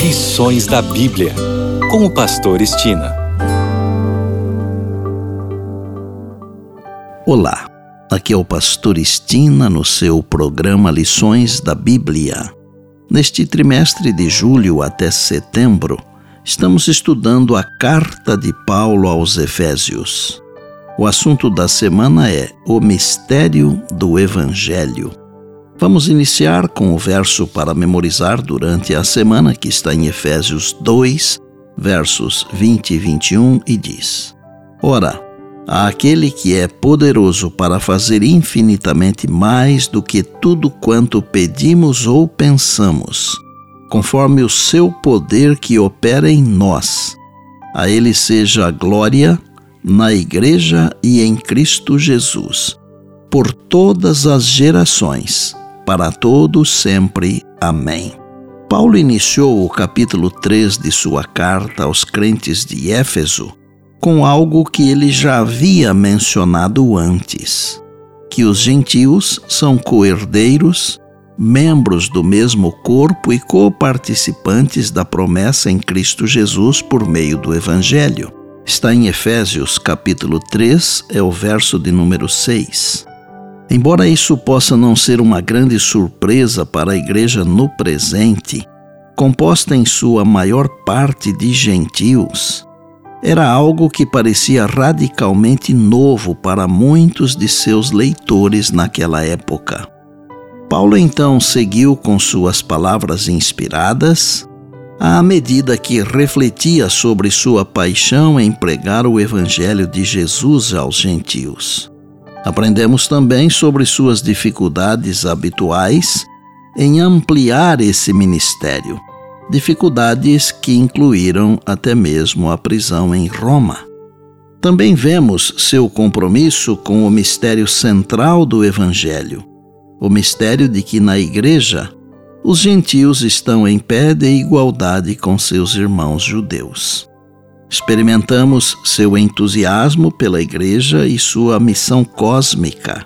Lições da Bíblia, com o pastor Estina. Olá, aqui é o pastor Estina no seu programa Lições da Bíblia. Neste trimestre de julho até setembro, estamos estudando a carta de Paulo aos Efésios. O assunto da semana é o mistério do Evangelho. Vamos iniciar com o verso para memorizar durante a semana, que está em Efésios 2, versos 20 e 21, e diz: Ora, àquele que é poderoso para fazer infinitamente mais do que tudo quanto pedimos ou pensamos, conforme o seu poder que opera em nós, a ele seja a glória na Igreja e em Cristo Jesus, por todas as gerações, para todos sempre. Amém. Paulo iniciou o capítulo 3 de sua carta aos crentes de Éfeso com algo que ele já havia mencionado antes, que os gentios são co-herdeiros, membros do mesmo corpo e co-participantes da promessa em Cristo Jesus por meio do Evangelho. Está em Efésios capítulo 3, é o verso de número 6. Embora isso possa não ser uma grande surpresa para a igreja no presente, composta em sua maior parte de gentios, era algo que parecia radicalmente novo para muitos de seus leitores naquela época. Paulo então seguiu com suas palavras inspiradas, à medida que refletia sobre sua paixão em pregar o Evangelho de Jesus aos gentios. Aprendemos também sobre suas dificuldades habituais em ampliar esse ministério, dificuldades que incluíram até mesmo a prisão em Roma. Também vemos seu compromisso com o mistério central do Evangelho, o mistério de que na Igreja os gentios estão em pé de igualdade com seus irmãos judeus. Experimentamos seu entusiasmo pela Igreja e sua missão cósmica.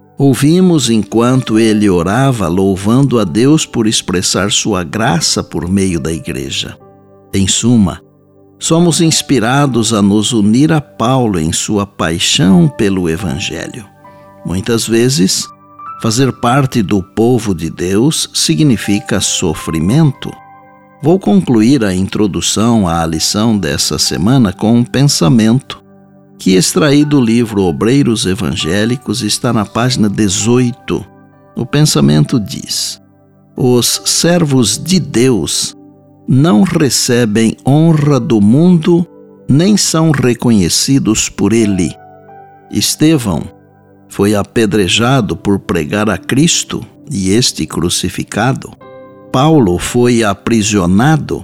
Ouvimos enquanto ele orava, louvando a Deus por expressar sua graça por meio da Igreja. Em suma, somos inspirados a nos unir a Paulo em sua paixão pelo Evangelho. Muitas vezes, fazer parte do povo de Deus significa sofrimento. Vou concluir a introdução à lição dessa semana com um pensamento que, extraído do livro Obreiros Evangélicos, está na página 18. O pensamento diz: os servos de Deus não recebem honra do mundo, nem são reconhecidos por ele. Estevão foi apedrejado por pregar a Cristo e este crucificado. Paulo foi aprisionado,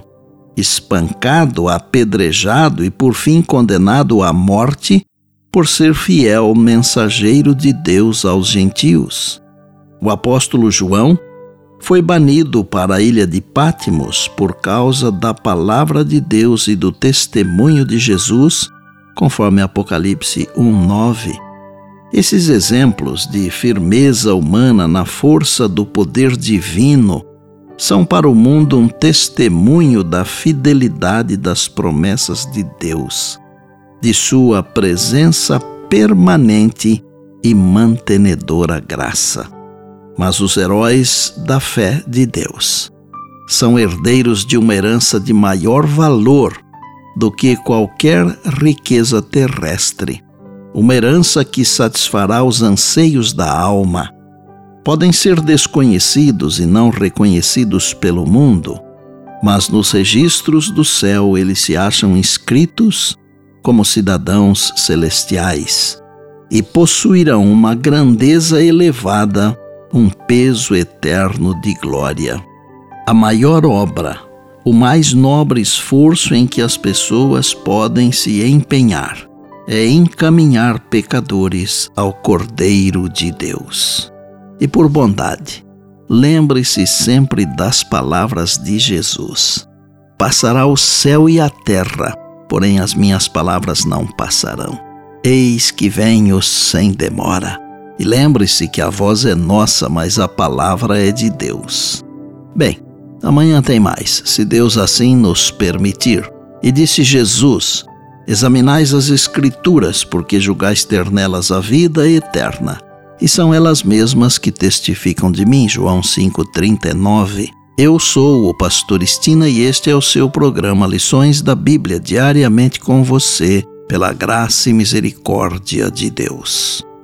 espancado, apedrejado e por fim condenado à morte por ser fiel mensageiro de Deus aos gentios. O apóstolo João foi banido para a ilha de Patmos por causa da palavra de Deus e do testemunho de Jesus, conforme Apocalipse 1:9. Esses exemplos de firmeza humana na força do poder divino são para o mundo um testemunho da fidelidade das promessas de Deus, de sua presença permanente e mantenedora graça. Mas os heróis da fé de Deus são herdeiros de uma herança de maior valor do que qualquer riqueza terrestre, uma herança que satisfará os anseios da alma. Podem ser desconhecidos e não reconhecidos pelo mundo, mas nos registros do céu eles se acham inscritos como cidadãos celestiais e possuirão uma grandeza elevada, um peso eterno de glória. A maior obra, o mais nobre esforço em que as pessoas podem se empenhar é encaminhar pecadores ao Cordeiro de Deus. E por bondade, lembre-se sempre das palavras de Jesus: passará o céu e a terra, porém as minhas palavras não passarão. Eis que venho sem demora. E lembre-se que a voz é nossa, mas a palavra é de Deus. Bem, Amanhã tem mais, se Deus assim nos permitir. E disse Jesus: examinais as Escrituras, porque julgais ter nelas a vida eterna. E são elas mesmas que testificam de mim. João 5,39. Eu sou o pastor Estina e este é o seu programa Lições da Bíblia, diariamente com você, pela graça e misericórdia de Deus.